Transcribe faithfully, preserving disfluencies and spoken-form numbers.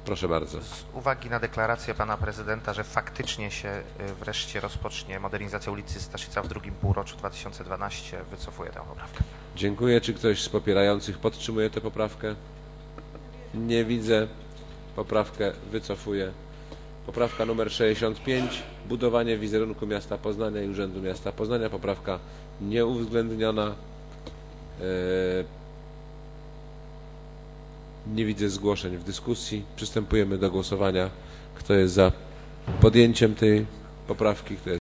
Proszę bardzo. Z uwagi na deklarację pana prezydenta, że faktycznie się wreszcie rozpocznie modernizacja ulicy Staszica w drugim półroczu dwa tysiące dwunastego, wycofuję tę poprawkę. Dziękuję. Czy ktoś z popierających podtrzymuje tę poprawkę? Nie widzę. Poprawkę wycofuję. Poprawka numer sześćdziesiąt pięć. Budowanie wizerunku miasta Poznania i Urzędu Miasta Poznania. Poprawka nieuwzględniona. Nie widzę zgłoszeń w dyskusji. Przystępujemy do głosowania. Kto jest za podjęciem tej poprawki? Kto jest